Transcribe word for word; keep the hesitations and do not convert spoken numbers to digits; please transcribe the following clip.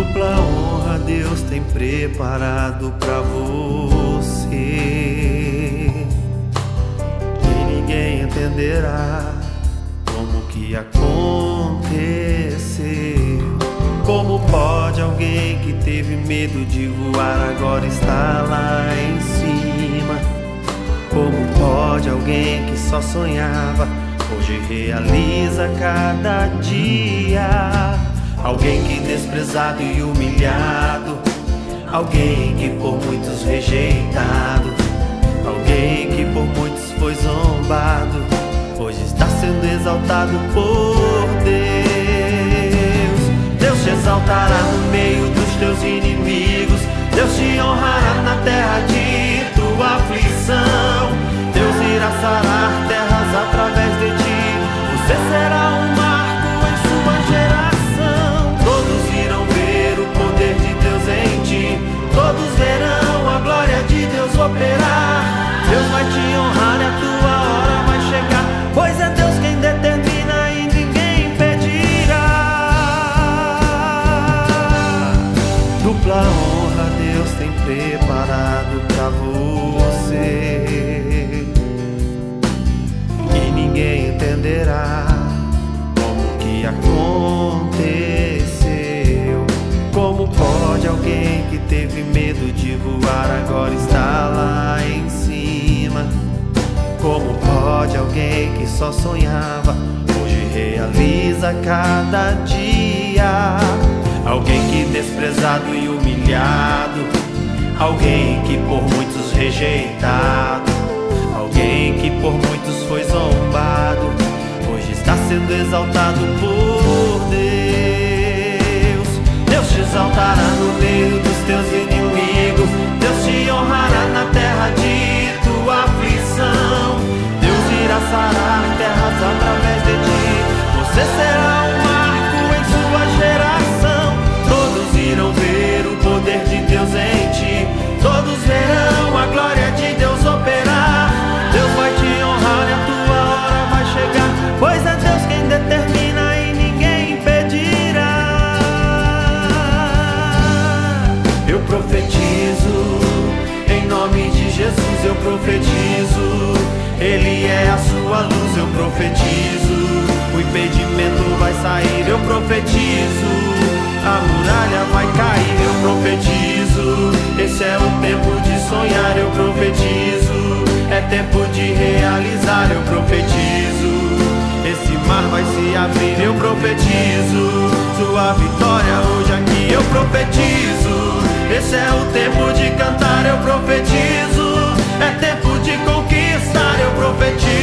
Dupla honra Deus tem preparado pra você, e ninguém entenderá como que aconteceu. Como pode alguém que teve medo de voar agora está lá em cima? Como pode alguém que só sonhava hoje realiza cada dia? Alguém que desprezado e humilhado, alguém que por muitos rejeitado, alguém que por muitos foi zombado, hoje está sendo exaltado por Deus. Deus te exaltará no meio dos teus inimigos, Deus te honrará na terra de tua aflição. Deus irá sarar terras através de ti, você será um marco em sua geração. Todos irão ver o poder de Deus em ti, todos verão a glória de Deus operar. Deus vai te honrar e a tua hora vai chegar, pois é Deus quem determina e ninguém impedirá. Dupla honra Deus tem preparado pra você, e ninguém entenderá como que aconteceu. Como pode alguém que teve medo de voar agora está lá em cima? Como pode alguém que só sonhava hoje realiza cada dia? Alguém que desprezado e humilhado, alguém que por muitos rejeitado, alguém que por muitos foi zombado, hoje está sendo exaltado por Deus. Deus te exaltará no meio dos teus inimigos, Deus te honrará na terra de tua aflição. Deus irá sarar terras através de ti, você será um marco em sua geração. Todos irão ver o poder de Deus em ti, todos verão a glória de Deus operar. Deus vai te honrar e a tua hora vai chegar, pois é Deus quem determina e ninguém impedirá. Eu profetizo, em nome de Jesus eu profetizo, Ele é a sua luz. Eu profetizo, o impedimento vai sair. Eu profetizo, a muralha vai cair. Eu profetizo, esse é o tempo de sonhar. Eu profetizo, é tempo de realizar. Eu profetizo, esse mar vai se abrir. Eu profetizo, sua vitória hoje aqui. Eu profetizo, esse é o tempo de cantar. Eu profetizo, é tempo de conquistar. Eu profetizo,